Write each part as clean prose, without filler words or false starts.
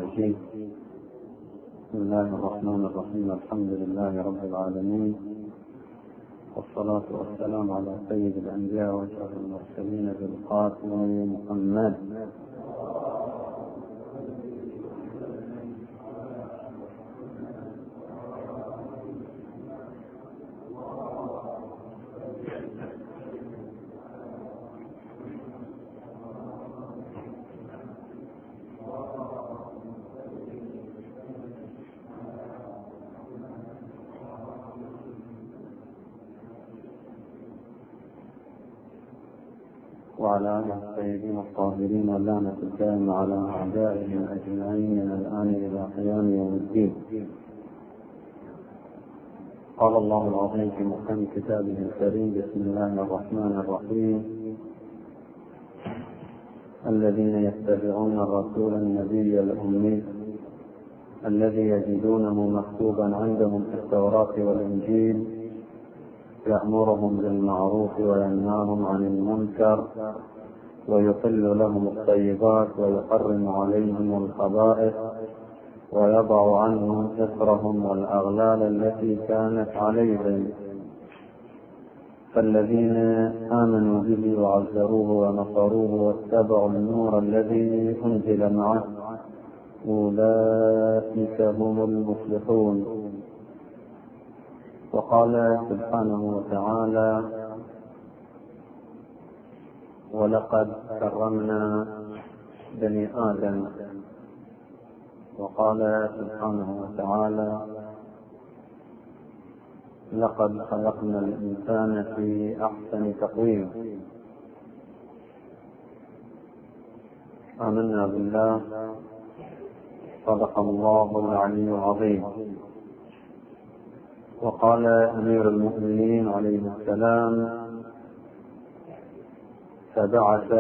الرجيم. بسم الله الرحمن الرحيم. الحمد لله رب العالمين، والصلاة والسلام على سيد الأنبياء وأشرف المرسلين بالقاسم محمد. وعلى آله الطيبين الطاهرين واللعنة الدائمة على أعدائهم أجمعين من الآن إلى قيام يوم الدين. قال الله العظيم في محكم كتابه الكريم: بسم الله الرحمن الرحيم. الذين يتبعون الرسول النبي الأمي الذي يجدونه مكتوبا عندهم في التوراة والإنجيل يأمرهم بالمعروف وينهاهم عن المنكر ويحل لهم الطيبات ويحرم عليهم الخبائث ويضع عنهم إصرهم والأغلال التي كانت عليهم. فالذين آمنوا به وعزروه ونصروه واتبعوا النور الذي أنزل معه أولئك هم المفلحون. وقال سبحانه وتعالى: ولقد كرمنا بني آدم. وقال سبحانه وتعالى: لقد خلقنا الإنسان في أحسن تقويم. آمنا بالله. صدق الله العلي العظيم. وقال أمير المؤمنين عليه السلام: فبعث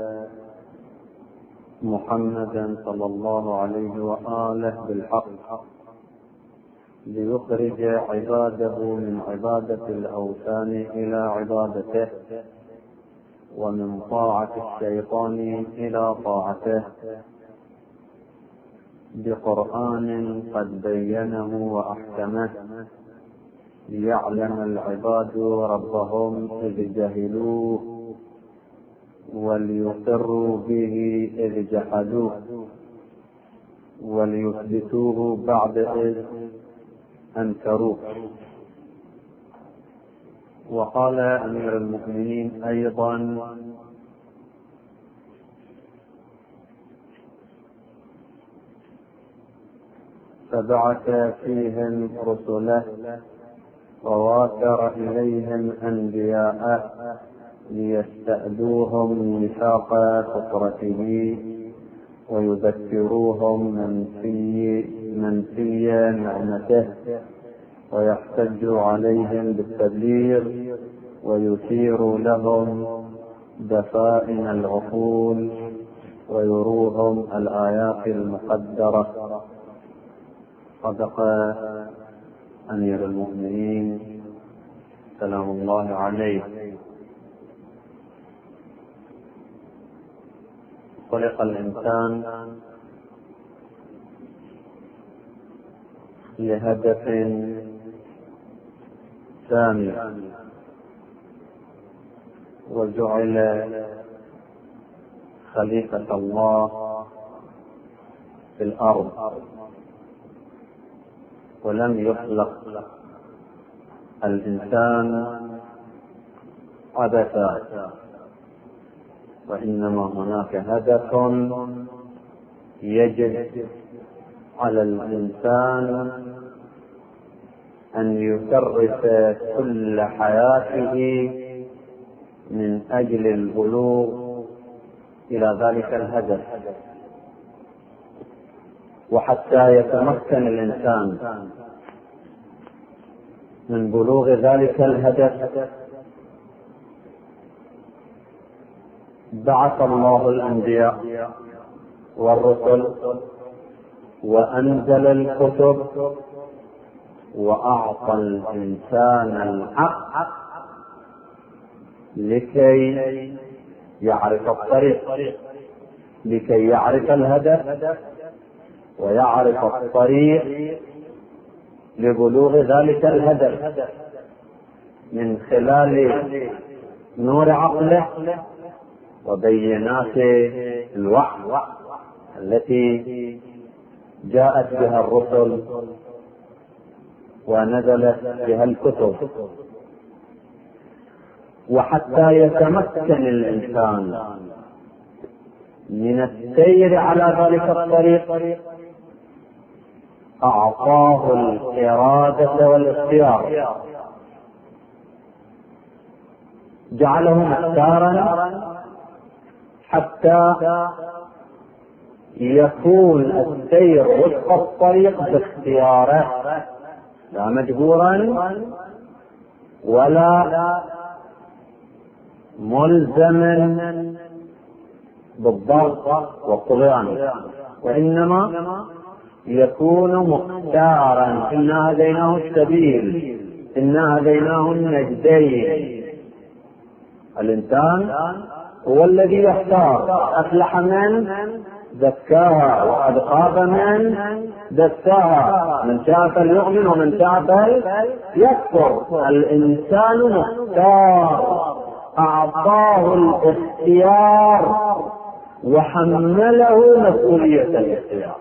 محمدا صلى الله عليه وآله بالحق ليخرج عباده من عبادة الأوثان إلى عبادته، ومن طاعة الشيطان إلى طاعته، بقرآن قد بينه وأحكمه، ليعلم العباد ربهم إذ جهلوه وليقروا به إذ جحدوه وليثبتوه بعد إذ أنكروه. وقال أمير المؤمنين أيضا: فبعث فيهم رسله وواتر إليهم أنبياءه ليستأذوهم ميثاق فطرته ويذكروهم منسي نعمته ويحتجوا عليهم بالتبليغ ويثيروا لهم دفائن العقول ويروهم الآيات المقدرة. صدق أمير المؤمنين سلام الله عليه. خلق الإنسان لهدف سامي، وجعل خليفة الله في الأرض، ولم يخلق الإنسان عبثا، وإنما هناك هدف يجب على الإنسان أن يكرس كل حياته من أجل البلوغ إلى ذلك الهدف. وحتى يتمكن الإنسان من بلوغ ذلك الهدف بعث الله الأنبياء والرسل وأنزل الكتب وأعطى الإنسان الحق لكي يعرف الطريق، لكي يعرف الهدف، ويعرف الطريق لبلوغ ذلك الهدف من خلال نور عقله وبينات الوحي التي جاءت بها الرسل ونزلت بها الكتب. وحتى يتمكن الإنسان من السير على ذلك الطريق أعطاه الإرادة والاختيار، جعله مختارا حتى يكون السير وفق الطريق باختياره، لا مجبورا ولا ملزما بالضغط والطغيان، وإنما يكون مختارا. إنا هديناه السبيل، إنا هديناه النجدين. الإنسان هو الذي يختار. أفلح من زكاها وقد خاب من دساها، من شاء فليؤمن ومن شاء فليكفر. الإنسان مختار، أعطاه الاختيار وحمله مسؤولية الاختيار.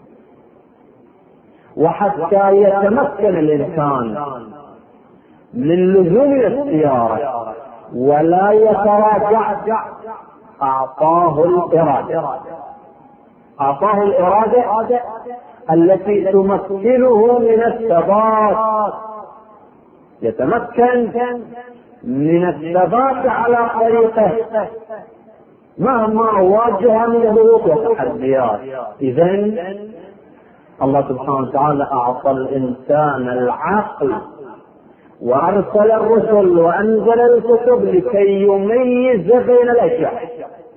وحتى يتمكن الإنسان من لزوم الاختيار ولا يتراجع أعطاه الإرادة، أعطاه الإرادة التي تمكنه من الثبات، يتمكن من الثبات على طريقه مهما واجه من ضغوط وتحديات. إذن الله سبحانه وتعالى أعطى الإنسان العقل وأرسل الرسل وأنزل الكتب لكي يميز بين الأشياء،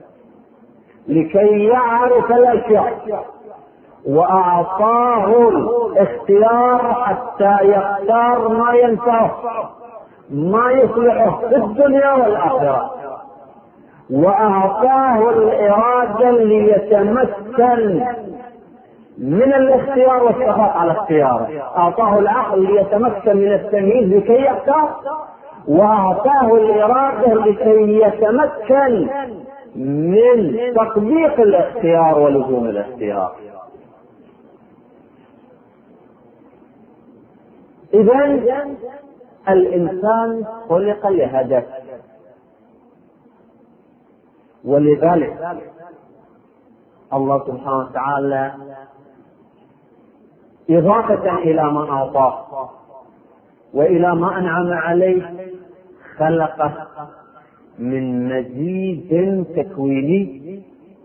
لكي يعرف الأشياء، وأعطاه الاختيار حتى يختار ما ينفعه ما يصلحه في الدنيا والآخرة، وأعطاه الإرادة ليتمكن من الاختيار والثبات على اختياره. أعطاه العقل ليتمكن من التمييز لكي يختار، وأعطاه الإرادة لكي يتمكن من تطبيق الاختيار ولزوم الاختيار. إذن الإنسان خلق لهدف، ولذلك الله سبحانه وتعالى إضافة إلى ما أعطاه وإلى ما أنعم عليه خلقه من مزيد تكويني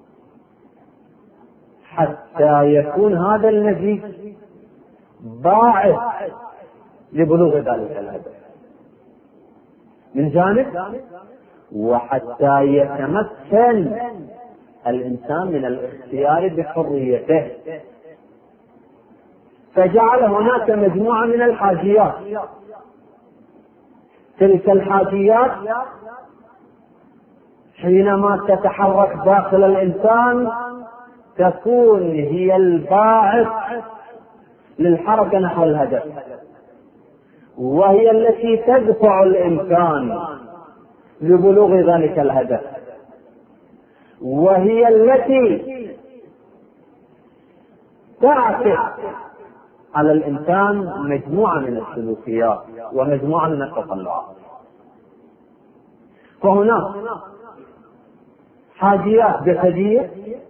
حتى يكون هذا المزيد باعث لبلوغ ذلك الهدف من جانب، وحتى يتمكن الإنسان من الاختيار بحريته. فجعل هناك مجموعة من الحاجيات، تلك الحاجيات حينما تتحرك داخل الإنسان تكون هي الباعث للحركة نحو الهدف، وهي التي تدفع الإنسان لبلوغ ذلك الهدف، وهي التي تعكس على الإنسان مجموعة من السلوكيات ومجموعة من التطلعات. فهناك حاجيات جسدية،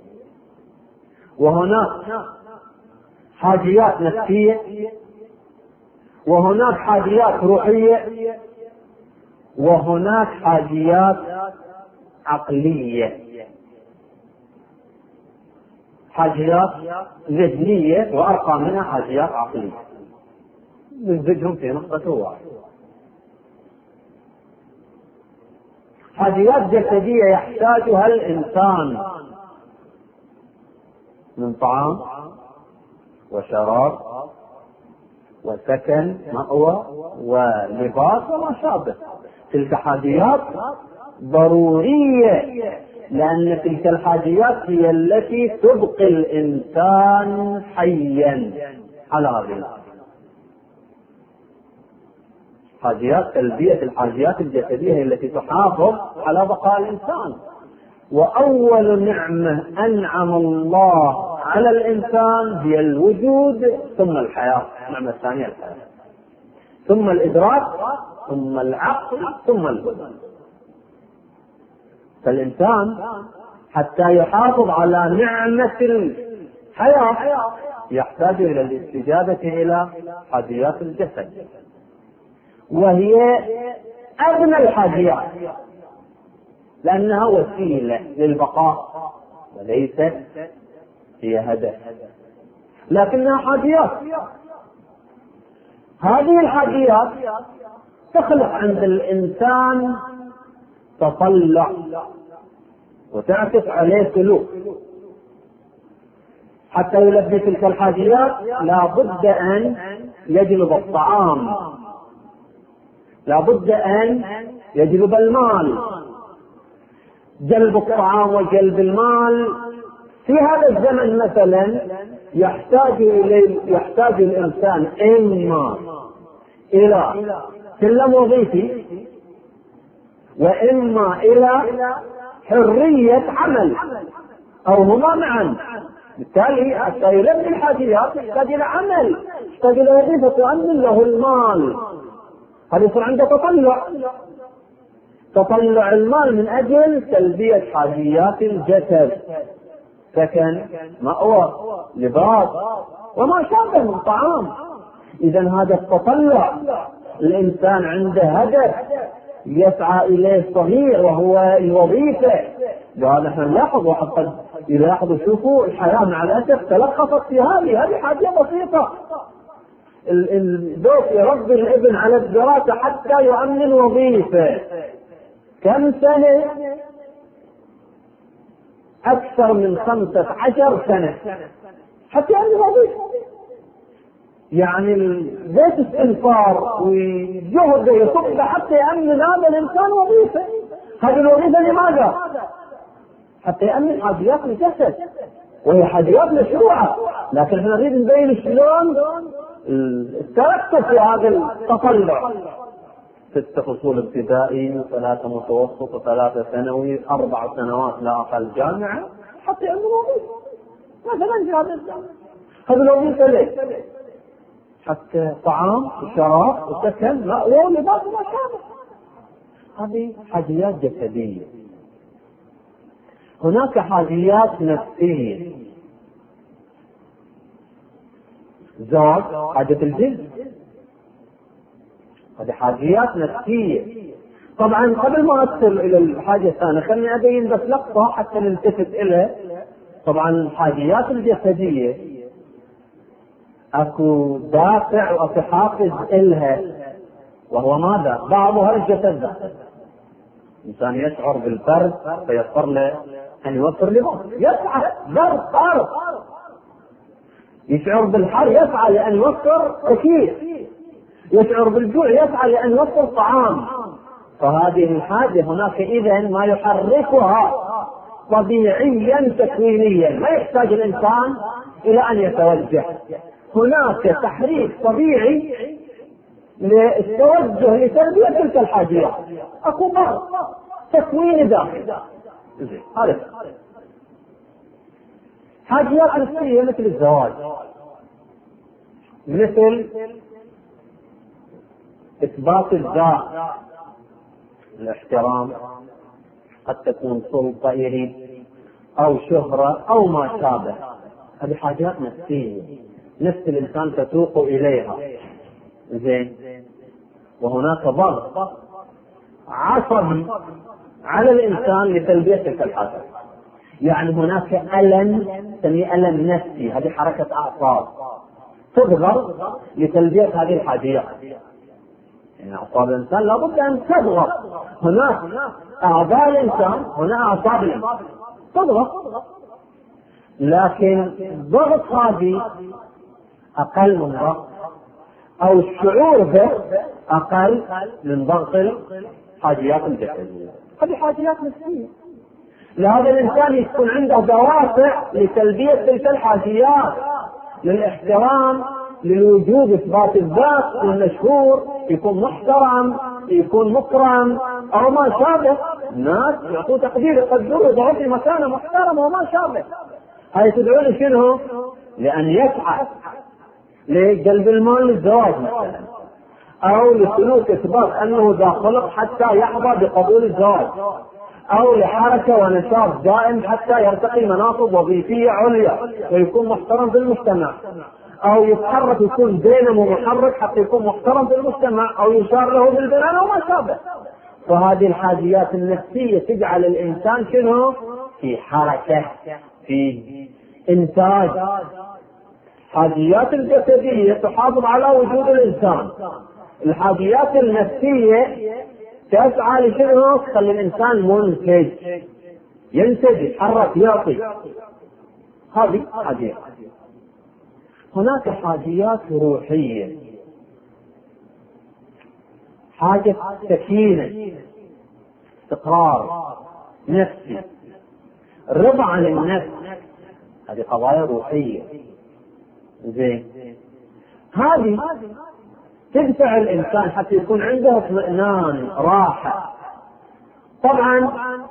وهناك حاجيات نفسية، وهناك حاجيات روحية، وهناك حاجيات عقلية، حاجيات ذهنية وأرقى منها حاجيات عقلية، نزجهم في نقطة واحدة. حاجيات جسدية يحتاجها الإنسان من طعام وشراب وسكن مأوى ولباس وما شابه، تلك حاجيات ضرورية لأن تلك الحاجيات هي التي تبقي الإنسان حيا على هذه حاجيات. تلبية الحاجيات الجسدية هي التي تحافظ على بقاء الإنسان. وأول نعمة أنعم الله على الإنسان هي الوجود ثم الحياة. النعمة الثانية الحياة، ثم الإدراك، ثم العقل، ثم البدن. فالإنسان حتى يحافظ على نعمة الحياة يحتاج إلى الاستجابة إلى حاجيات الجسد، وهي أدنى الحاجيات، لأنها وسيلة للبقاء وليست هي هدف، لكنها حاجيات. هذه الحاجيات تخلق عند الإنسان تطلع وتعكس عليه سلوك. حتى يلبي تلك الحاجيات لا بد أن يجلب الطعام، لا بد أن يجلب المال. جلب الطعام وجلب المال في هذا الزمن مثلا يحتاج الإنسان إما إلى سلم وظيفي، وإما إلى حرية عمل، أو هما معا. بالتالي حتى يلبي الحاجيات يحتاج إلى عمل، يحتاج إلى وظيفة تؤمن له المال. هذا يصير عنده تطلع المال من أجل تلبية حاجيات الجسد، سكن، مأوى، لباس، وما شابه من طعام. إذا هذا التطلع الإنسان عنده هدف يسعى إليه صغير وهو الوظيفة. لهذا احنا نلاحظ، وقد يلاحظوا شوفوا الحياة مع الأسف تلخصت في هذه حاجة بسيطة. الزوج يربي الابن على الدراسة حتى يؤمن وظيفة. كم سنة؟ أكثر من 15 سنة حتى يؤمن وظيفة. يعني بيت استنفار وجهد يصب حتى يأمن هذا الإنسان وظيفة. هذه الوظيفة لماذا؟ حتى يأمن حاجيات الجسد، وهي حاجيات مشروعة، لكن احنا نريد نبين شلون التركز في هذا التطلع. 6 فصول ابتدائي، 3 متوسط، 3 ثانوي، 4 سنوات لا أقل جامعة حتى يأمن وظيفة مثلا في هذا الزمن. هذه الوظيفة ليش؟ حتى طعام وشراب وسكن مأوى ولباس وما شابه. هذه حاجيات جسدية. هناك حاجيات نفسية. زواج حاجة الجنس، هذه حاجيات نفسية. طبعا قبل ما أدخل إلى الحاجة الثانية خلني أبين بس لقطة حتى نلتفت إلى. طبعا الحاجيات الجسدية اكو دافع واكو حافز الها، وهو ماذا؟ بعضها الجسد. الانسان يشعر بالبرد فيضطر له ان يوفر لباس، يسعى برد، يشعر بالحر يسعى لان يوفر تكييف، يشعر بالجوع يسعى لان يوفر طعام. فهذه الحاجة هناك اذا ما يحركها طبيعيا تكوينيا، ما يحتاج الانسان الى ان يتوجه. هناك تحريك طبيعي للتوجه لتلبية تلك الحاجيات، اكو بعض تكوين داخلي. هذا حاجيات نفسية مثل الزواج، مثل اثبات الذات، الاحترام، قد تكون سلطة يريد او شهرة او ما شابه. هذه حاجات نفسية نفس الإنسان تتوق إليها. زين. وهناك ضغط عصبي على الإنسان لتلبية تلك الحاجات. يعني هناك ألم، نسميه ألم نفسي، هذه حركة أعصاب تضغط لتلبية هذه الحاجيات. يعني أعصاب الإنسان لابد أن تضغط. هناك أعضاء الإنسان، هنا أعصاب الإنسان تضغط، لكن ضغط هذه أقل من ضغط، أو الشعور به أقل من ضغط الحاجيات الجسدية. هذه حاجيات نفسية. لهذا الإنسان يكون عنده دوافع لتلبية تلك الحاجيات، للاحترام، للوجوب، إثبات الذات، للمشهور، يكون محترم، يكون مكرم أو ما شابه. الناس يعطوا تقدير، يقدروا، يضعوا في مكانه محترم وما شابه. هاي تدعو لشنو؟ لأن يسعى لجلب المال للزواج مثلا، أو لسلوك إثبات أنه ذا خلق حتى يحظى بقبول الزواج، أو لحركة ونشاط دائم حتى يرتقي مناصب وظيفية عليا ويكون محترم في المجتمع، أو يتحرك يكون دينامو محرك حتى يكون محترم في المجتمع، أو يشار له بالبنان وما شابه. فهذه الحاجيات النفسية تجعل الإنسان شنو؟ في حركة، في إنتاج. الحاجيات الجسدية تحافظ على وجود الإنسان، الحاجيات النفسية تسعى لشنو؟ تخلي الإنسان منتج، ينتج، يتحرك، يعطي. هذه حاجيات. هناك حاجيات روحية، حاجة سكينة، استقرار نفسي، رضا عن النفس، هذه قضايا روحية. زين، هذه تدفع الإنسان حتى يكون عنده اطمئنان، راحة. طبعا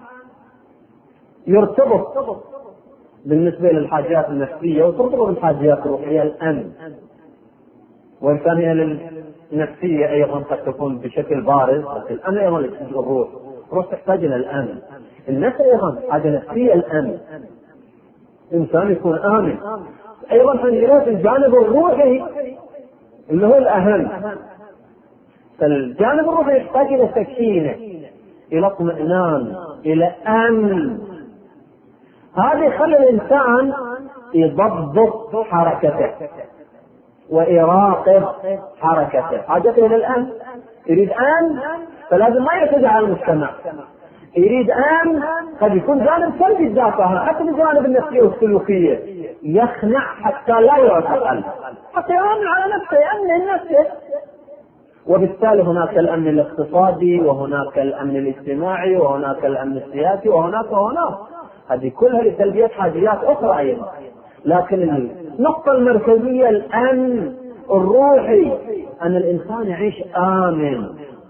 يرتبط بالنسبة للحاجات النفسية وترتبط بالحاجات الروحية الأمن، وإن كان هي النفسية أيضا قد تكون بشكل بارز، لكن الأمن أيضا الروح تحتاج إلى الأمن. النفس أيضا حاجة نفسية، الأمن، إنسان يكون آمن. أيضا عندنا الجانب الروحي اللي هو الأهم، فالجانب الروحي يحتاج إلى سكينة، إلى اطمئنان، إلى أمن. هذا يخلي الإنسان يضبط حركته ويراقب حركته، حاجته إلى الأمن. يريد أمن فلازم ما يعتدي على المجتمع، يريد أمن قد يكون جانب سلبي الدافع، حتى بالجانب النفسية والسلوكية، يخنع حتى لا يعتقل، حتى يأمن على نفسه، يأمن نفسه. وبالتالي هناك الأمن الاقتصادي، وهناك الأمن الاجتماعي، وهناك الأمن السياسي، وهناك. هذه كلها لتلبية حاجيات أخرى أيضا. لكن النقطة المركزية الأمن الروحي، أن الإنسان يعيش آمن،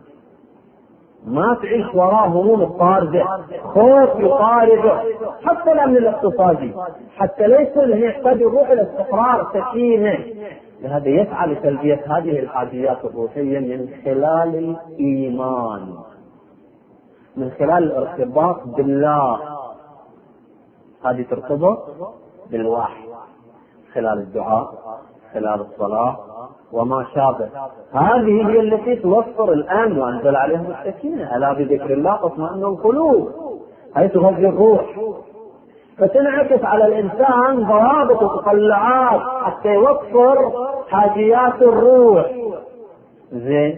ما تعيش وراء هموم الطاردة، خوف يطارده. حتى الأمن الاقتصادي، حتى ليس يحتاج الروح إلى استقرار، سكينة. لهذا يسعى لتلبية هذه الحاجيات الروحية من خلال الإيمان، من خلال الارتباط بالله. هذه ترتبط بالوحي، خلال الدعاء، خلال الصلاة وما شابه. هذه هي التي توفر الأمن، وأنزل عليهم السكينة، ألا بذكر الله تطمئن القلوب، هي تغذي الروح. فتنعكس على الإنسان ضوابط وتطلعات حتى يوفر حاجيات الروح. زين،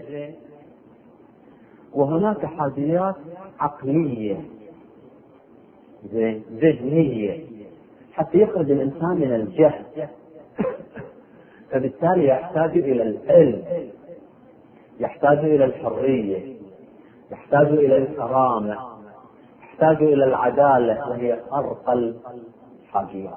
وهناك حاجيات عقلية، زين، ذهنية، حتى يخرج الإنسان من الجهل. فبالتالي يحتاج إلى العلم، يحتاج إلى الحرية، يحتاج إلى الكرامة، يحتاج إلى العدالة، وهي أرقى الحاجيات.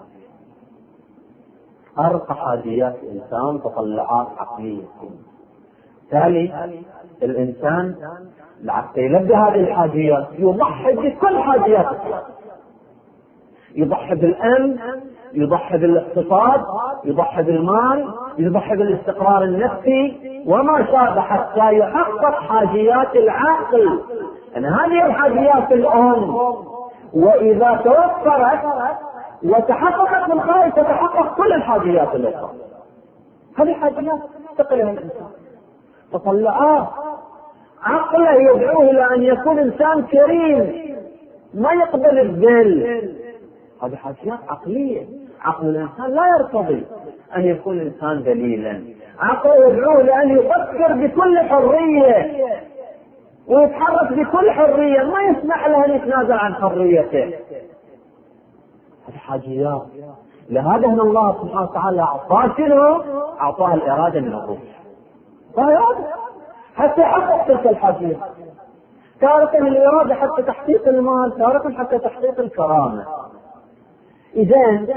أرقى حاجيات الإنسان تطلعات عقلية. بالتالي الإنسان حتى يلبي هذه الحاجيات يضحي بكل حاجياته، يضحي بالأمن، يضحي بالاقتصاد، يضحي بالمال، يضحي بالاستقرار النفسي وما شابه، حتى يحقق حاجيات العقل. يعني هذه الحاجيات الأم، وإذا توفرت وتحققت من خارج تتحقق كل الحاجيات الأخرى. هذه حاجيات تقلها الإنسان، تطلعات عقله يدعوه إلى أن يكون إنسان كريم، ما يقبل الذل. هذه حاجيات عقلية. عقل الإنسان لا يرتضي أن يكون إنسان ذليلا، عقله يدعوه لأن يفكر بكل حرية ويتحرك بكل حرية، ما يسمح له أن يتنازل عن حريته. هذه حاجيات. لهذا هنا الله سبحانه وتعالى أعطاه الإرادة من الروح، حتى يحقق تلك الحاجيات. تارة الإرادة حتى تحقيق المال، تارة حتى تحقيق الكرامة. إذن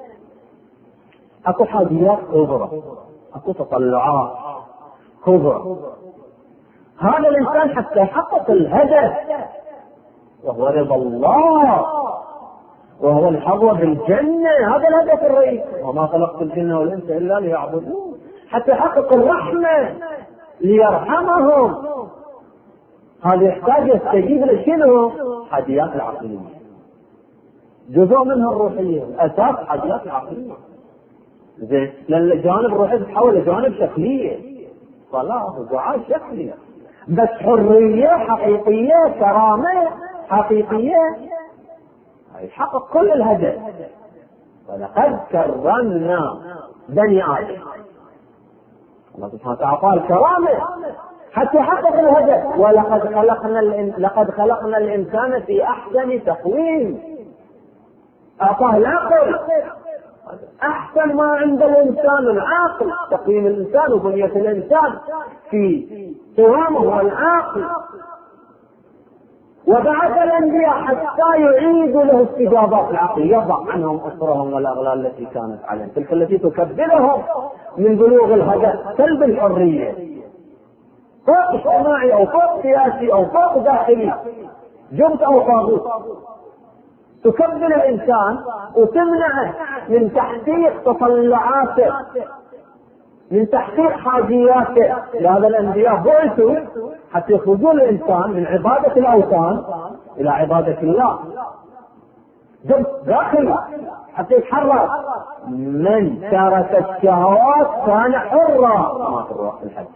أكو حاجيات كبرى، أكو تطلعات كبرى. هذا الإنسان حتى يحقق الهدف وهو رضا الله وهو الحظوة بالجنة، هذا الهدف الرئيسي. وما خلقت الجن والإنس إلا ليعبدون، حتى يحقق الرحمة ليرحمهم. هذا يحتاج يستجيب لشنو؟ حاجيات العقلية، جزء منها الروحية، أساس حاجيات العقلية. زين، لأن الجوانب الروحية تتحول لجوانب شكلية، صلاة ودعاء شكلية، بس حرية حقيقية، كرامة حقيقية، يحقق كل الهدف. ولقد كرمنا بني آدم، الله سبحانه وتعالى أعطاه الكرامة حتى يحقق الهدف. لقد خلقنا الإنسان في أحسن تقويم، أعطاه العقل، أحسن ما عند الإنسان العقل، تقويم الإنسان وبنية الإنسان في قوامه والعقل. وبعث الأنبياء حتى يعيدوا له استجابات العقل، يضع عنهم أسرهم والأغلال التي كانت عليهم، تلك التي تكبلهم من بلوغ الهدف، سلب الحرية، فوق اجتماعي أو فوق سياسي أو فوق داخلي، جبت أو طاغوت، تكبل الإنسان وتمنعه من تحقيق تطلعاته، من تحقيق حاجياته. لهذا الأنبياء بعثوا حتى يخرجون الإنسان من عبادة الأوثان إلى عبادة الله، جبت داخلي حتى يتحرر. من ترك الشهوات كان حرا كما في الحديث،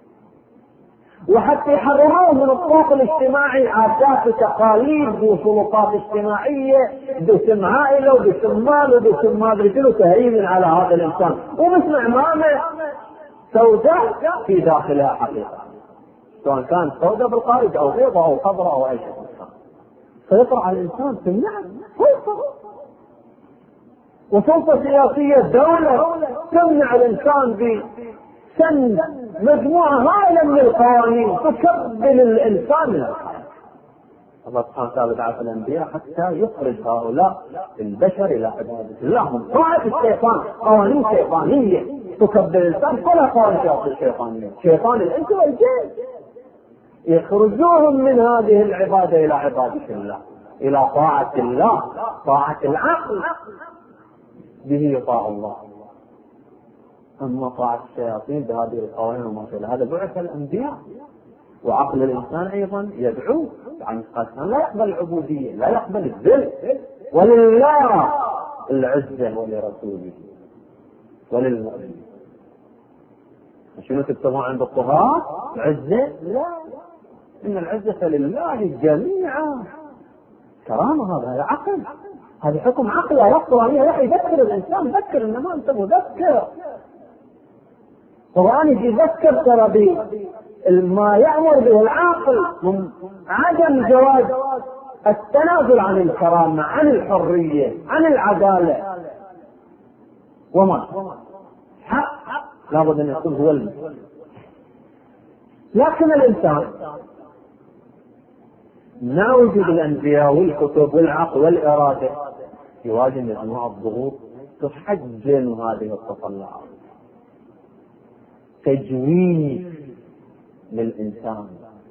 وحتى يحرروه من الطوق الاجتماعي، عادات وتقاليد وسلطات اجتماعية باسم عائلة وباسم مال وباسم ما ادري شنو، تهيمن على هذا الانسان وباسم عمامة سوداء في داخلها حقيقة، سواء كانت سوداء بالخارج او بيضاء او خضراء او اي شيء. سيطرع على الانسان، تمنع وسلطة سياسية، دولة تمنع الانسان بسن مجموعة هائلة من القوانين تكبل الإنسان من الحياة. الله سبحانه وتعالى بعث الأنبياء حتى يخرج هؤلاء البشر إلى عبادة الله من طاعة الشيطان، قوانين شيطانية تكبل الإنسان، كلها قوانين شيطانية، شيطان الإنس والجن، يخرجوهم من هذه العبادة إلى عبادة الله، إلى طاعة الله، طاعة العقل به يطاع الله. أما طاعة الشياطين بهذه القوانين وما شابه هذا بعث الأنبياء. وعقل الإنسان أيضا يدعو، يعني الإنسان لا يقبل العبودية، لا يقبل الذل، ولله العزة ولرسوله وللمؤمنين. شنو تكتبون عند الطغاة؟ العزة؟ لا، إن العزة لله جميعا. كرامة، هذا عقل، هذا حكم عقل يقوى عليه، يذكر الإنسان، ذكر إنما أنت مذكر. القرآن يذكر ترى ما يأمر به العاقل من عدم جواز التنازل عن الكرامة، عن الحرية، عن العدالة، وما حق لابد أن يكون هو المسؤول. لكن الإنسان مع وجود الأنبياء والكتب والعقل والإرادة يواجه مجموعة الضغوط تحجم هذه التطلعات، تجويد للإنسان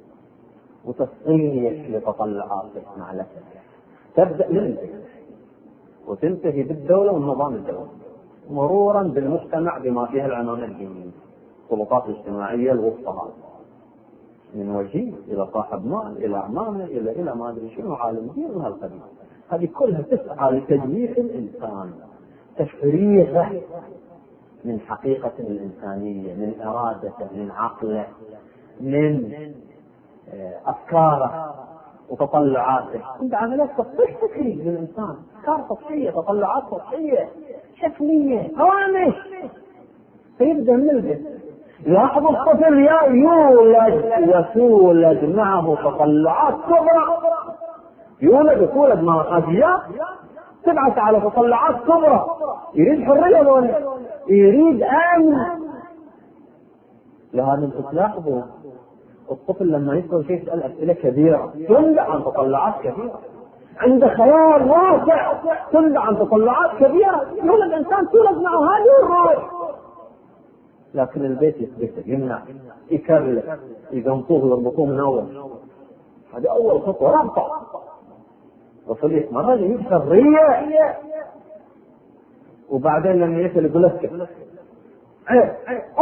وتصحيح لتطلعاته مع الأسف. تبدأ من البيت وتنتهي بالدولة والنظام الدولي، مرورا بالمجتمع بما فيها العناوين الدينية، السلطات الاجتماعية الوسطى، من وجيه إلى صاحب مال إلى عمامة إلى ما أدري شنو، عالم دين من هالقبيل. هذه كلها تسعى لتجميع الإنسان، تفريغه من حقيقة الإنسانية، من إرادته، من عقله، من أفكاره وتطلعاته. عند عمليات تطبيق فكري للإنسان، أفكار سطحية، تطلعات سطحية شكلية، هوامش. فيبدأ من البيت. لاحظ الطفل يولد وتولد معه تطلعات كبرى، يولد مع حاجيات تبعث على تطلعات كبرى، يريد حرية ولا يريد أمن. لهذا انتم تلاحظوا الطفل لما يسأل شيء يسأل أسئلة كبيرة تنبع عن تطلعات كبيرة، عنده خيال واسع تنبع عن تطلعات كبيرة. يقول الإنسان تولد معه هذه الروح، لكن البيت يثبته، يمنع، يكرر، يقنطوه ويربطوه من أول. هذه أول خطوة ربطة. وصل يتمرن يكسر رية، وبعدين لما يسأل يقول لك عيب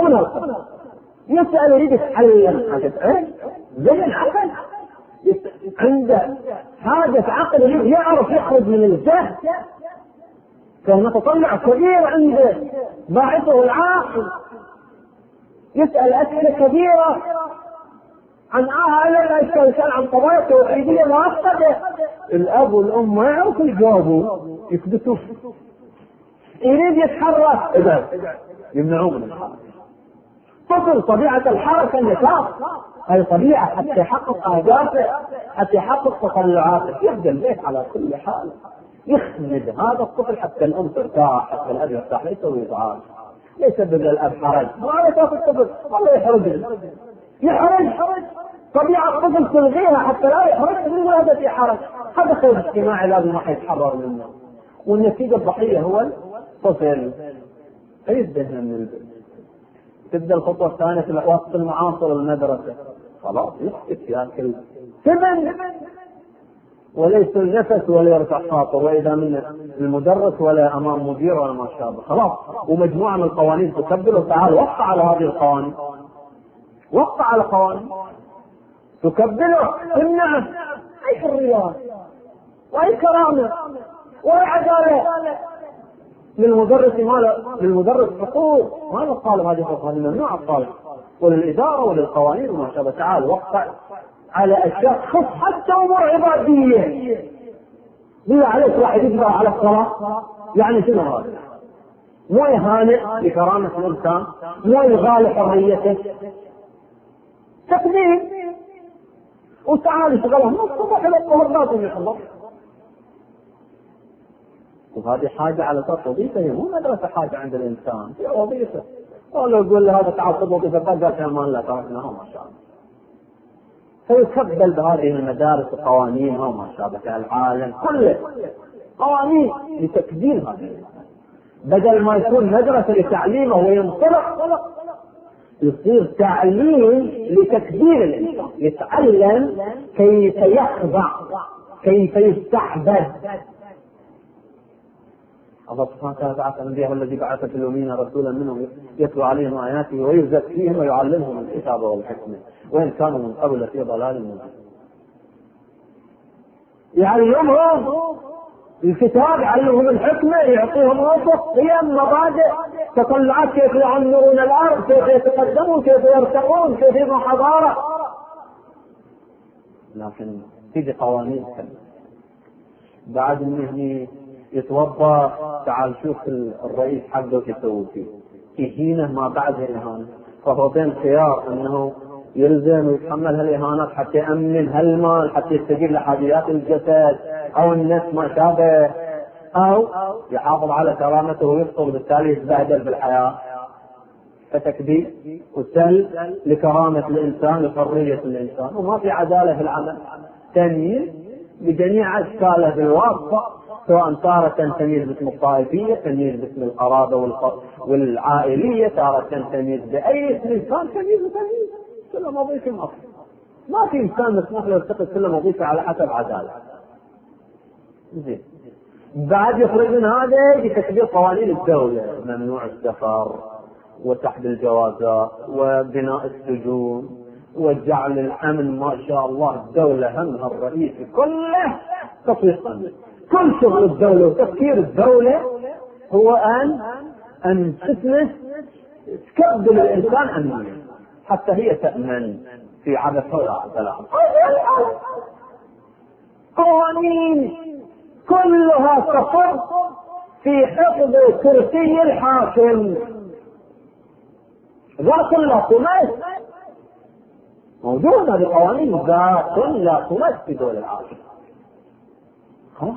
يسأل يريد يتعلم حاجة زي العقل، عنده حاجة عقل يريد يعرف يخرج من الجهل. كان متطلع كبير عنده باعثه العاقل، يسأل أسئلة كبيرة عن الأشياء، عن قضايا توحيدية معقدة. الأب والأم ما يعرفوا يجاوبوا، يكبتوا. يريد يتحرك يمنعوه من الحركة. طفل طبيعة الحركة النشاط، هذه طبيعة حتى يحقق أهدافه، حتى يحقق تطلعاته. يبدأ البيت على كل حال يخمد هذا الطفل حتى الأم ترتاح، حتى الأب يرتاح، لا يسوي إزعاج، لا يسبب للأب حرج. ما يخاف الطفل والله يحرج طبيعة الطفل تلغيها حتى لا يحرج من هذا في حرج. هذا خير اجتماعي لازم ما يتحرر منه، والنتيجة الضحية هو الطفل. فيزدهن من البيت. تبدأ الخطوة الثانية في وسط المعاصر المدرسة، خلاص يسكت ياكل سبن وليس النفس ولا يرفع خاطر، وإذا من المدرس ولا أمام مدير ولا ما شابه، خلاص. ومجموعة من القوانين تكبله، تعال وقع على هذه القوانين، وقع على قوانين تكبله، تمنعه. أي حريات وأي كرامة وأي عدالة للمدرس، للمدرس حقوق، ما الطالب هذه حقوق، هذه ممنوع الطالب، وللإدارة وللقوانين وما شابه. تعال وقع على أشياء خص حتى أمور عبادية. بالله عليك واحد يجبر على الصلاة، يعني شنو هذا؟ مو يهانئ لكرامة الإنسان، مو يغالي حريته، تكذيب. وتعال شغلهم من الصبح إلى الظهر لازم يخلص. وهذه حاجة على أساس وظيفة، هي مو مدرسة حاجة عند الإنسان، هي وظيفة. ولو يقول له هذا تعال خذ وظيفة قال في أمان الله تركناها ما شاء الله. فيكبل بهذه المدارس وقوانينها وما شابه. العالم كله قوانين لتكبير هذا الإنسان، بدل ما يكون مدرسة لتعليمه وينطلق، يصير تعليم لتكبير الإنسان، يتعلم كيف يخضع، كيف يستعبد. الله سبحانه وتعالى بعث الأنبياء والذي بعث في الأمين رسولا منهم يتلو عليهم آياته ويزكيهم ويعلمهم الكتاب والحكمة وإن كانوا من قبل في ضلال مبين. يعلمهم الكتاب، يعلمهم الحكمة، يعطيهم وصف، قيم، مبادئ، تطلعات، كيف يعمرون الأرض، كيف يتقدمون، كيف يرتقون، كيف يبنوا حضارة. لكن تيجي قوانين بعد منه يتوضا، تعال شوف الرئيس حقه يسوي فيه، يهينه ما بعدها إهانة. فهو بين خيار أنه يلزم ويتحمل هالإهانات حتى يأمن هالمال، حتى يستجيب لحاجيات الجسد أو النفس ما شابه، أو يحافظ على كرامته ويفطر، بالتالي يتبهدل بالحياة. فتكبير وسل لكرامة الإنسان وحرية الإنسان، وما في عدالة في العمل. تمييز بجميع أشكاله بالواسطة، سواء تارة تمييز باسم الطائفية، تمييز باسم القرابة والعائلية، تارة تمييز بأي اسم كان، تمييز وتمييز. كل وظيفة مصر، ما في إنسان مسموح له يرتقي كل وظيفة على حسب عدالة. زين، بعد يخرج من هذا بتكبير قوانين الدولة، ممنوع السفر وسحب الجوازات وبناء السجون وجعل الأمن. ما شاء الله الدولة همها الرئيسي كله تطبيق أمن. كل شغل الدولة وتفكير الدولة هو أن تكبل الإنسان أمنيا حتى هي تأمن في عبث ولا عدل. قوانين كلها تصب في حفظ كرسي الحاكم. ذات لا تمس موجودة بقوانين، ذات لا تمس في دول العالم. خلاص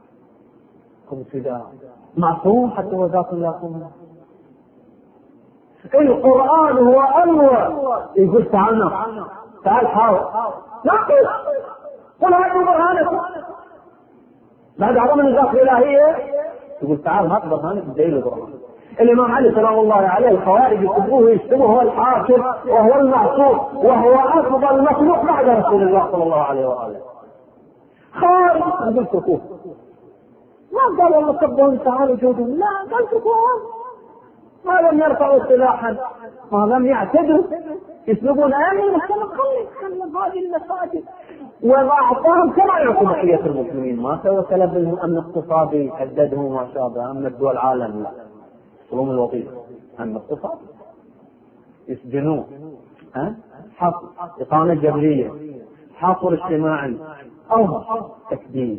معصوم حتى هو ذات لا تمس. القرآن هو أنوى، يقول تعالى تعال حاول ناقص، قل هاتوا برهانكم. بعد عظم الذات الالهيه يقول تعال هات برهانك بدليل برهان. الامام علي سلام الله عليه الخوارج يسبوه يشتموه هو الحاكم وهو المعصوم وهو افضل مخلوق بعد رسول الله صلى الله عليه واله. خارج عند الصفوف ما قال والله سبهم تعالوا جودهم، لا قال سبهم ما لم يرفعوا سلاحا، ما لم يعتدوا يسلبون امن خلوا هذه المساجد واعطاهم كما يعطوا بقيه المسلمين. ما سوى سلب لهم امن اقتصادي حددهم ما شابه امن الدول العالم، لا يسلبون الوظيفه امن اقتصادي يسجنوه، حصر اقامه جبريه حصر اجتماعي او تكدير.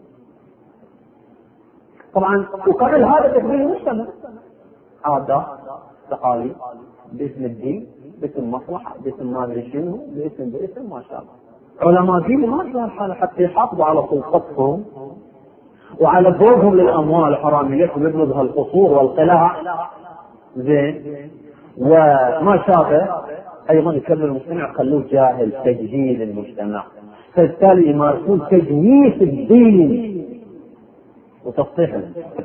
طبعا وقبل هذا تكدير المجتمع عادات تقاليد باسم الدين باسم مصلحه باسم ما ادري شنو باسم ما شاء الله. علماء دين ما شاء الله حتى يحافظوا على سلطتهم وعلى ذوقهم للاموال وحراميتهم يبنوا بها القصور والقلاع زين وما شابه. ايضا يكبر المجتمع خلوه جاهل تجهيل المجتمع، فبالتالي يمارسون تجويف الدين وتصحيح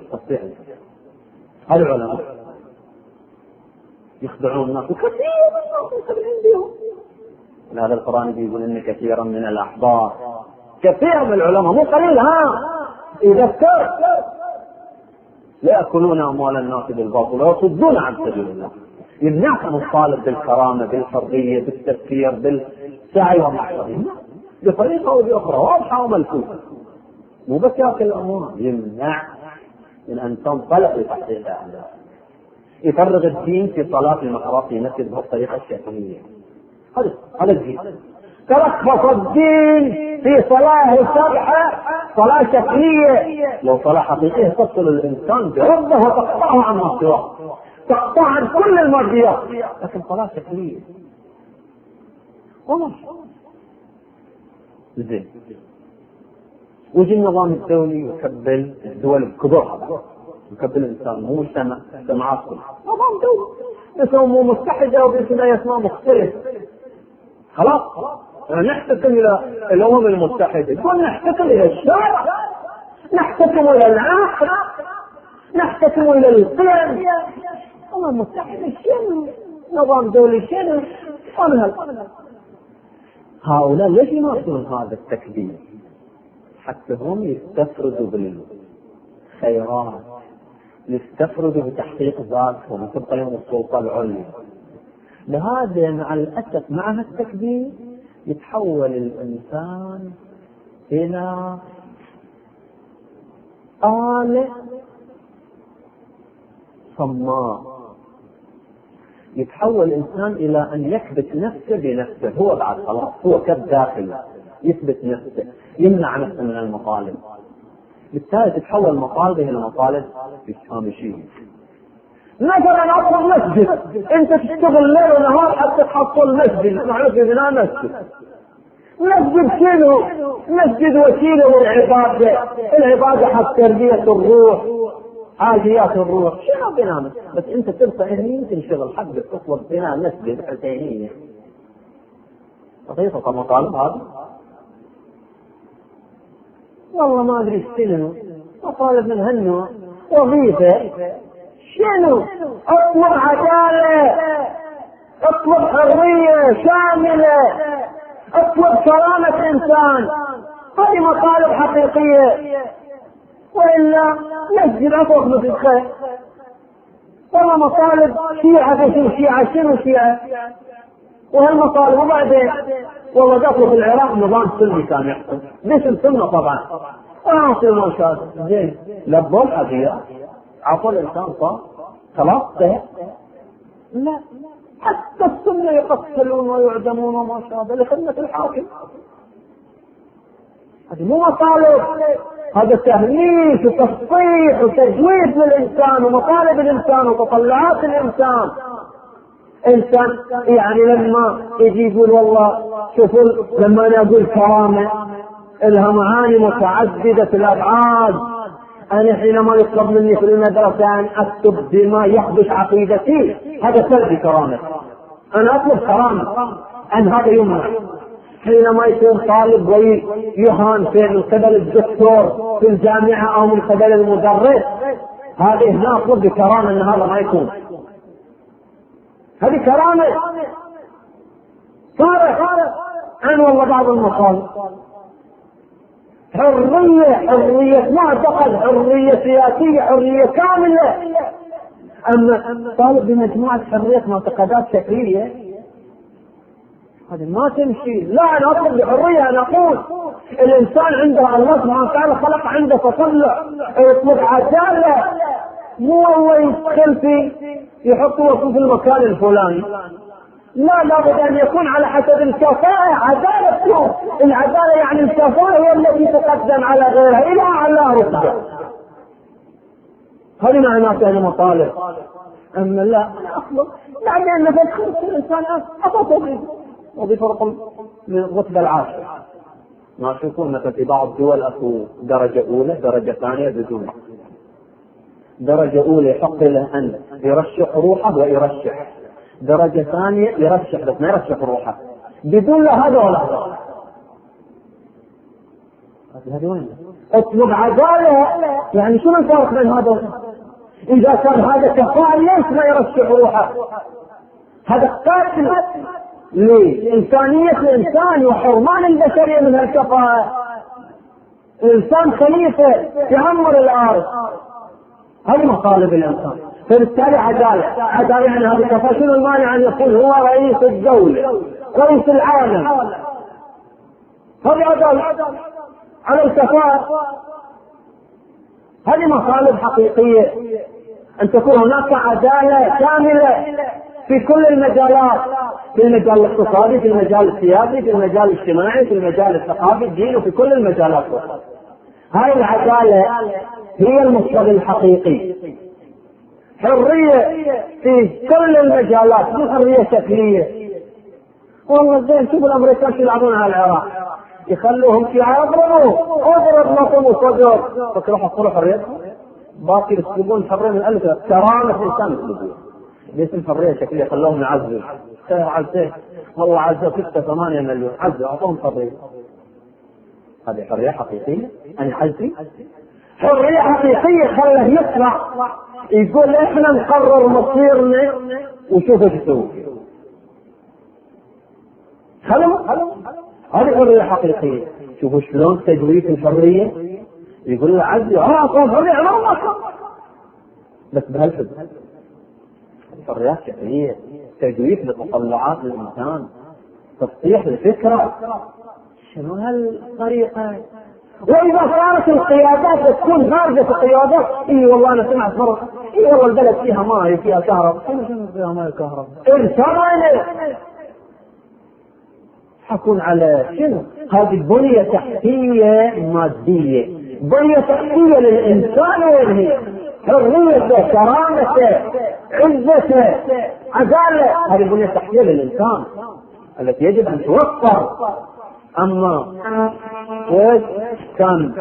هذا العلماء يخدعون الناس وكثير من الناس عندهم. هذا القرآن يقول ان كثيرا من الاحبار كثير من العلماء مو قليل يذكر لا يأكلون اموال الناس بالباطل ويصدون عن سبيل الله. يمنعك من الطالب بالكرامه بالحريه بالتفكير بالسعي والمحصول بطريقه او باخرى واضحه وملفوفه، مو بس ياكل الاموال، يمنع من ان تنطلق لتحقيق اهدافه. يفرغ الدين في صلاه المحراب في مسجد بهالطريقه الشكليه. هذا الدين تلخص الدين في صلاه سبحه صلاه شكليه. لو صلاه حقيقيه تصل الانسان بربه وتقطعه عما سواه، تقطع عن كل الماديات، لكن صلاه شكليه والله زين. ويجي النظام الدولي يكبل الدول الكبرى، يكبل الانسان مو مجتمع، مجتمعات كلها نظام دولي اسمه متحده وباسم اسماء مختلفه. خلاص نحتكم الى الامم المتحده، يقول نحتكم الى الشارع، نحتكم الى العقل، نحتكم الى القيم. الامم المتحده شنو؟ نظام دولي شنو؟ هؤلاء ليش يمارسون هذا التكبير؟ حتى هم يستفردوا بالخيرات، يستفردوا بتحقيق ذاتهم وتبقى لهم السلطه العليا. لهذا مع الاسف مع هالتكبير يتحول الانسان الى آلة صماء، يتحول الانسان الى ان يكبت نفسه بنفسه. هو بعد خلاص هو كب داخل يثبت نفسه، يمنع نفسه من المطالب، بالتالي تتحول مطالبه الى مطالب هامشيه. مثلا اطلب مسجد، انت تشتغل ليل ونهار حتى تحصل مسجد، معروف بناء مسجد. مسجد شنو؟ مسجد وسيله للعباده، العباده حق تربيه الروح حاجيات الروح. شنو بناء مسجد؟ بس انت تبقى هني تنشغل حق تطلب بناء مسجد حسينيه. بسيطه مطالب هذا والله ما ادري شنو مطالب من هالنوع. وظيفه شنو؟ اطلب عداله، اطلب حريه شامله، اطلب كرامه انسان. هذه مطالب حقيقيه، والا مسجد اطلب مثل خير. والله مطالب شيعه شنو شيعه وهالمطالب. وبعدين والله دخلوا في العراق نظام سلمي كان يحكم باسم سنه طبعا واصل ما شاء زين لبوا الحقيقه عطوا الانسان صار خلاص لا، حتى السنه يقتلون ويعدمون وما شابه لخدمه الحاكم. هذه مو مطالب، هذا تهميش وتصفيح وتجويد للانسان ومطالب الانسان وتطلعات الانسان. انسان يعني لما يجي يقول والله شوفوا لما انا اقول كرامه لها معاني متعدده الابعاد. انا حينما يطلب مني في المدرسه ان اكتب بما يخدش عقيدتي هذا سلبي كرامه. انا اطلب كرامه، أن هذا يمنع. حينما يكون طالب ويهان من قبل الدكتور في الجامعة أو من قبل المدرس، هذه ناخذ بكرامة أن هذا ما يكون، هذه كرامة. صار عن والله بعض المقال حرية معتقد، حرية سياسية، حرية كاملة. أما طالب بمجموعة حرية معتقدات شكلية هذه ما تمشي. لا، أنا أطلب بحرية. أنا أقول الإنسان عنده الله سبحانه وتعالى خلق عنده تطلع، يطلب عدالة، مو هو يدخل في يحط وصف في المكان الفلاني. لا، لابد أن يكون على حسب الكفاءة. عدالة، العدالة يعني الكفاءة هي التي تقدم على غيرها إلى أعلى رتبة. هذه معناته المطالب. أما لا، أنا أطلب يعني أن نفسه الإنسان أطلب وبفرق من الرتبة العاشرة. ما تكون مثل في بعض الدول أكو درجة أولى، درجة ثانية بدون. درجة أولى يحق له أن يرشح روحه ويرشح، درجة ثانية يرشح بس ما يرشح روحه بدون لا هذا ولا هذا. هذه وين؟ اطلب عدالة، يعني شنو الفرق بين هذا؟ إذا كان هذا كفاءة ليش ما يرشح روحه؟ هذا قاتل لإنسانية الإنسان وحرمان البشرية من الكفاءة. الإنسان خليفة يعمر الأرض، هذه مطالب الإنسان. فبالتالي عدالة يعني هذا كفاءة. شنو المانع أن يكون هو رئيس الدولة، رئيس العالم؟ هذه عدالة على الكفاءة. هذه مطالب حقيقية، أن تكون هناك عدالة كاملة في كل المجالات، في المجال الاقتصادي، في المجال السياسي، في المجال الاجتماعي، في المجال الثقافي، الديني، وفي كل المجالات. هاي العدالة هي المطلب الحقيقي. حرية في كل المجالات، مو حرية شكلية. والله زين، شوفوا الأمريكان يلعبون على العراق، يخلوهم شيعة يضربوا، اضرب لكم وصدر، فكروا حصلوا حريتهم. باقي يسلبون حرية من ألف كرامة الإنسان يسلبون. ليس الحرية شكلية، خلوهم يعزوا. عزيه والله عزوا 6-8 مليون، عزوا أعطوهم حرية. هذه حرية حقيقية؟ أنا عزي حرية حقيقية. خله يطلع يقول إحنا نقرر مصيرنا وشوفوا شو تسوي. هذه حرية حقيقية. شوفوا شلون تجويد الحرية. يقول له عزي أعطوهم حرية ما بس بهالحد. حريات شكلية، تجويد لتطلعات الإنسان، تصحيح الفكرة. شنو هالطريقة؟ وإذا صارت القيادات تكون خارجة القيادات، إي والله أنا سمعت مرة، إي والله البلد فيها ماء فيها كهرباء. شنو فيها ماء وكهرباء؟ إرسال حكون على شنو؟ هذه بنية تحتية مادية، بنية تحتية للإنسان. وهي حريته، كرامته، عزته، عدالة، هذه البنية التحتية للإنسان التي يجب أن توفر. أما كان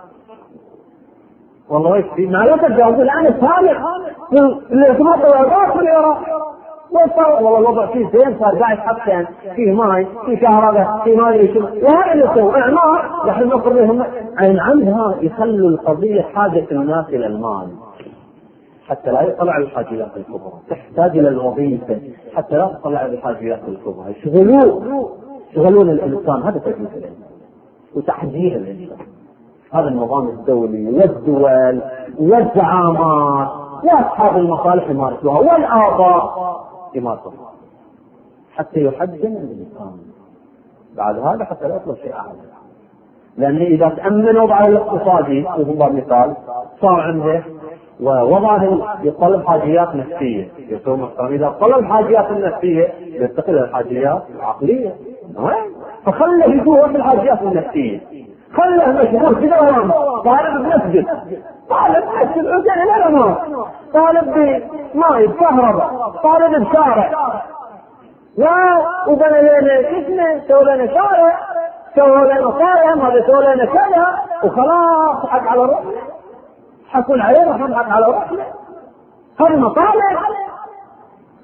والله ما يتجاوز الآن الثالث اللي يسمى طيارات في العراق. والله الوضع فيه زين، صار قاعد حتى فيه ماي، فيه كهرباء، فيه ما ادري شو، وهذا اللي يسوي اعمار. نحن نقرهم عن عندها يخلوا القضيه حاجه الناس الى المال حتى لا يطلع الحاجيات الكبرى، تحتاج الى الوظيفه حتى لا تطلع الحاجيات الكبرى. يشغلون الانسان. هذا تجديد الانسان وتحجير الانسان. هذا النظام الدولي والدول والزعامات واصحاب المصالح يمارسوها، والآباء يمارسوها حتى يحجم الإنسان. بعد هذا حتى لا يطلب شيء أعلى. لأن إذا تأمنوا على الاقتصادي وهو مثال صار عنده ووضعه يطلب حاجيات نفسية، يسوي محترم. إذا طلب حاجيات النفسية ينتقل الحاجيات العقلية، فخله يجوه في الحاجيات النفسية. خله مشغول في دوام، طالب بمسجد، طالب مسجد عدل لا ما، طالب بماء بكهرباء، طالب بشارع. لا وبنى لنا اسمه، سوى لنا شارع، سوى لنا قائم، هذا سوى لنا كذا، وخلاص حق على روحنا، حكون عليه رح نضحك على روحنا. هذه مطالب.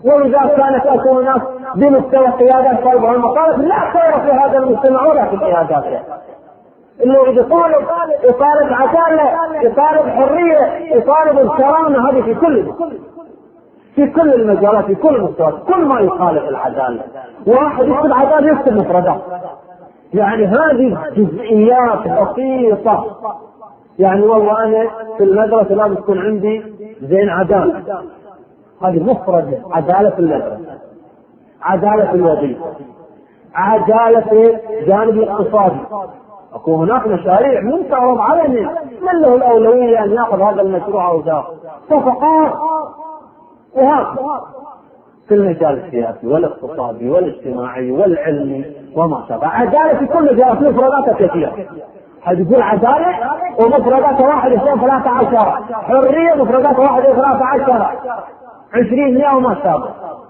وإذا كانت أكون الناس بمستوى قيادات طيبة والمطالب لا خير في هذا المجتمع ولا في قياداته. اللي يطالب عدالة، يطالب حرية، يطالب الكرامة، هذه في كل المجالات، في كل المستويات، كل ما يخالف العدالة. واحد يكتب عدالة يكتب مفردات، يعني هذه جزئيات بسيطة. يعني والله أنا في المدرسة لازم تكون عندي زين عدالة، هذه مفردة. عدالة في المدرسة، عدالة في الوظيفة، عدالة في الجانب الاقتصادي. أكون هناك مشاريع من تعرض علني، من له الأولوية أن يأخذ هذا المشروع أو ذاك، صفقات، وهكذا في المجال السياسي والاقتصادي والاجتماعي والعلمي وما شابه. عدالة في كل مجال، مفرداتها كثيرة. يقول عدالة ومفردات 1 2 13، حرية مفردات 1 2 13 20 100 وما شابه.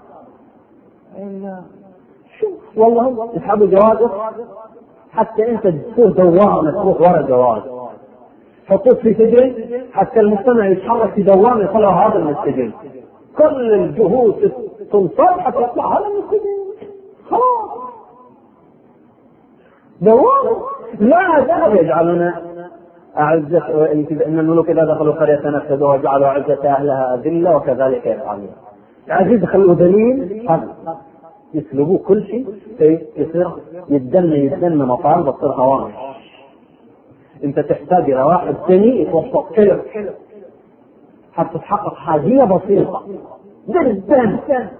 والله يسحبوا جوازك حتى انت تصير دوامة، تروح ورا جواز، حطوك في سجن حتى المجتمع يتحرك في دوامة يطلع هذا من السجن. كل الجهود تنصب حتى يطلع هذا من السجن، خلاص دوامة. لا أزال يجعلنا أعزة، إن الملوك إذا دخلوا قرية نفسدوا وجعلوا أعزة أهلها أذلة وكذلك يفعلون. العزيز يخلوه دليل، يسلبوه كل شيء، يصير يدن مطالب تصير هوامش. أنت تحتاج إلى واحد ثاني يتوسط كلف حتى تحقق حاجية بسيطة جدا.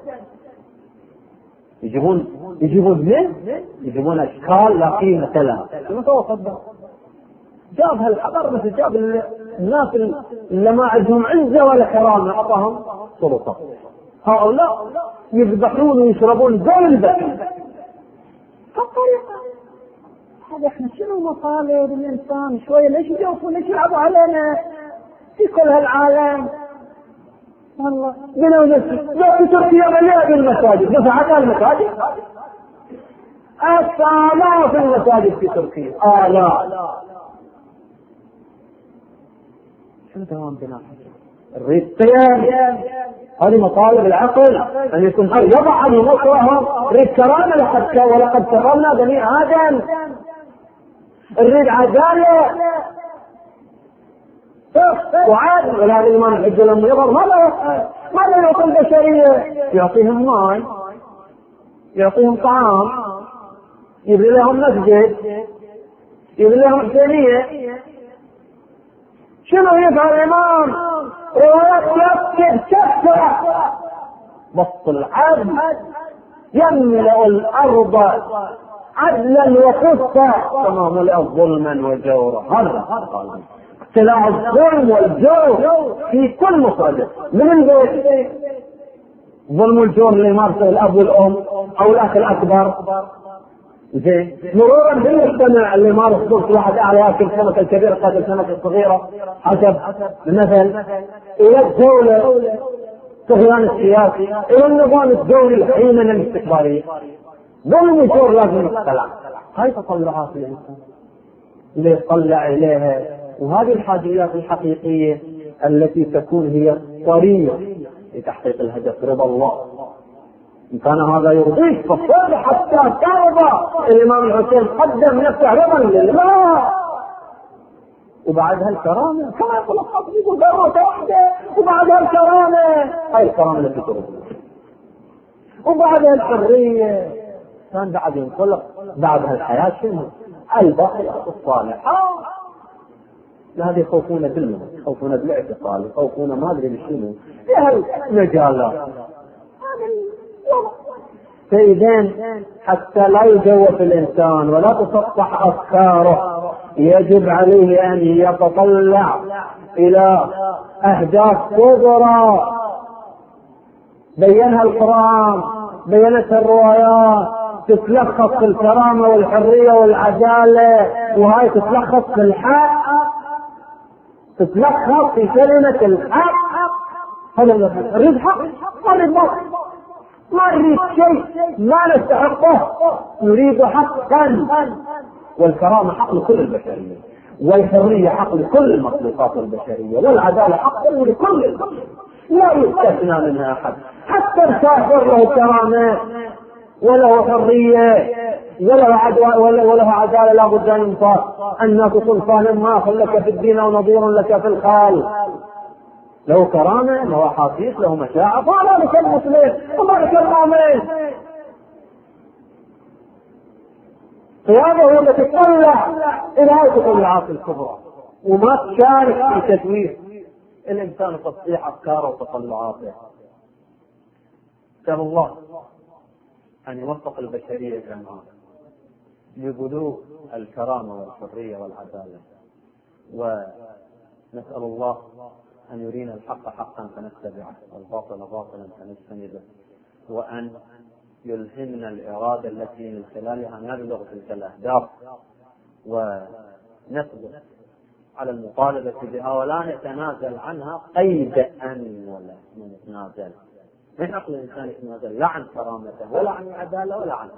يجيبون أشكال لا قيمة لها. المتوسط جاب هالحضر، بس جاب الناس اللي ما عندهم عزة ولا كرامة أعطاهم سلطة. هؤلاء يذبحون ويشربون زي البشر. هذا احنا شنو مطالب الإنسان شوية؟ ليش يجوفوا، ليش يلعبوا علينا في كل هالعالم؟ والله بنوا نفسي في تركيا مليئة بالمساجد، دفعت المساجد آلاف المساجد في تركيا، آلاف. شنو دوام بناء القيام؟ هذه مطالب العقل، أن يكون يضع عنه مصرهم. ريد كرامة، ولقد كرمنا بني آدم. الريد عدالة وعادل. ولا الإمام الحج لما يظهر ماذا يعطي البشرية؟ يعطيهم ماء، يعطيهم طعام، يبني لهم مسجد، يبني لهم حسينية. شنو يفعل الإمام؟ روايات تؤكد كثرة بسط العدل، يملأ الأرض عدلا وقسطا كما ملأ ظلما وجورا. هذا اقتلاع الظلم والجور في كل مفردة من البيت. ظلم الجور اللي يمارسه الأب والأم أو الأخ الأكبر، زين، مرورا بالمجتمع اللي يمارس ظلم واحد أعلى ياكل السمكة الكبيرة قاتل السمكة الصغيرة حسب المثل، إلى الدولة طغيان السياسي، إلى النظام الدولي الحيمنة الاستكبارية. ظلم الجور لازم يقتلع. هاي تطلعات الإنسان اللي يطلع إليها، وهذه الحاجيات الحقيقية التي تكون هي الطريق لتحقيق الهدف رضا الله. إن كان هذا يرضيك فصل حتى ترضى. الإمام الحسين قدم نفسه رضا لله، وبعدها الكرامة كما يقول الخطيب، يقول ضرورة واحدة وبعدها الكرامة، هاي الكرامة التي ترضي، وبعدها الحرية، كان بعد ينطلق بعدها الحياة شنو؟ الباقيات الصالحات. هذه يخوفون بالله، يخوفون بالاعتقال، يخوفون ما ادري بشنو في هالمجالات. فإذا حتى لا يجوف الإنسان ولا تسطح أفكاره، يجب عليه أن يتطلع إلى أهداف كبرى بينها القرآن، بينتها الروايات، تتلخص في الكرامة والحرية والعدالة، وهاي تتلخص في الحق، تتلخص في كلمة الحق. هذا نريد حق، ما نريد باطل، ما نريد شيء ما نستحقه، نريد حقا. والكرامة حق لكل البشرية، والحرية حق لكل المخلوقات البشرية، والعدالة حق لكل البشر. لا يستثنى منها أحد، حتى الكافر له كرامة وله حرية وله عدالة، لا بد أن ينصاف. الناس سلطان ما لك في الدين أو نظير لك في الخال، له كرامة، له أحاسيس، له مشاعر، فهذا لك المسلم وما كرامة. هذا هو الذي تطلع إلى هذه التطلعات الكبرى، وما تشارك في تدوير الإنسان تصحيح أفكاره وتطلعاته. نسأل الله أن يوفق البشرية جميعا لبلوغ الكرامة والحرية والعدالة، ونسأل الله أن يرينا الحق حقا فنتبعه والباطل باطلا فنجتنبه، وأن يلهمنا الإرادة التي من خلالها نبلغ تلك الأهداف ونثبت على المطالبة بها ولا نتنازل عنها قيد أن ولا نتنازل. من حق الإنسان يتنازل لا عن كرامته ولا عن العدالة ولا عن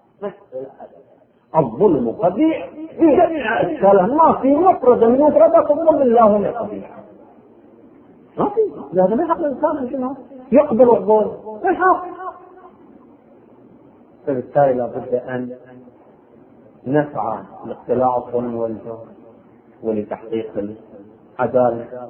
الظلم قبيح في جميع أشكاله، ما في مفرد من مفردات الظلم إلا هو قبيح، ما في. هذا من حق الإنسان يقبل الظلم، من حق. فبالتالي لابد أن نسعى لاقتلاع الظلم والجور ولتحقيق العدالة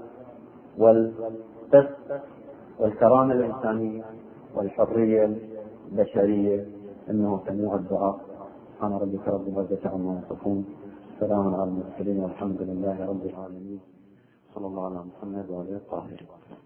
والقسط والكرامة الإنسانية والحرية البشرية. إنه سميع الدعاء. سبحان ربك رب العزة عما يصفون، سلام على المرسلين والحمد لله رب العالمين. صلى الله على محمد وعلى آله الطاهرين.